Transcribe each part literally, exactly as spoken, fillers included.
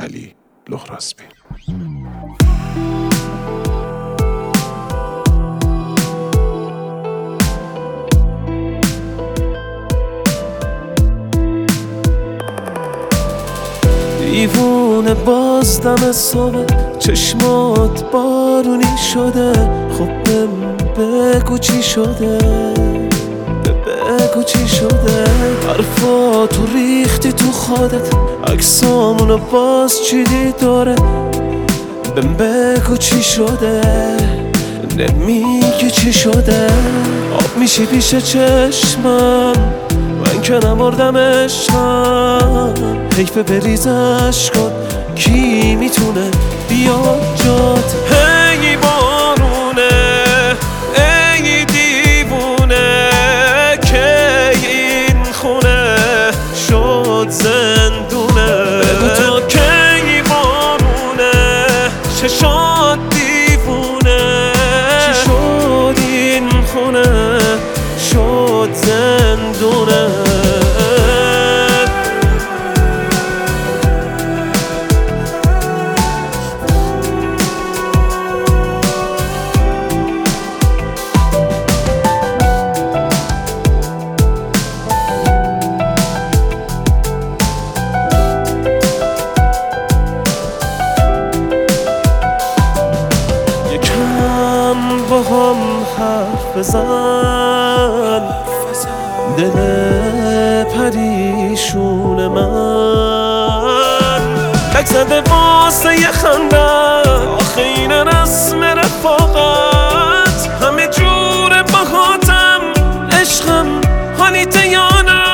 علی لهرازبی. دیوونه باز دم صبح چشمات بارونی شده، خب بگو چی شده، بگو چی شده. حرفاتو ریختی تو خودت، عکسامونو باز چیدی داره، بهم بگو چی شده، نمیگی چی شده. آب میشی پیش چشمم، من که نمردم عشقم، حیفه بریز عشقات، کی میتونه بیاد جات. هی بارونه ای دیوونه، که این خونه شد زندونه. بگو تا کی بارونه، چشات دیوونه، چی شد این خونه شد زندونه. با هم حرف بزن، دل پریشون من تک زده واسه یه خنده. آخه این رسم رفاقت، همه جور باهاتم عشقم، حالیته یا نه.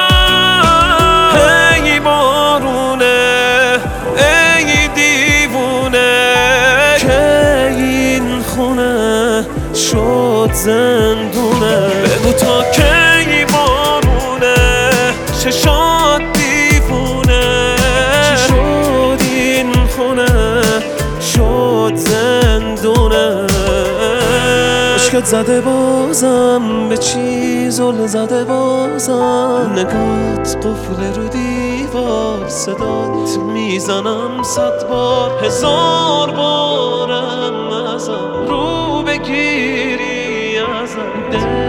هی بارونه ای دیوونه، که این خونه شد زندونه. بگو تا کی بارونه، چشات دیوونه، چی شد این خونه شد زندونه. مشکت زده بازم، به چی زل زده بازم، نگات قفل رو دیوار، صدات میزنم صد بار، هزار بارم ازم رو بگیری ازم.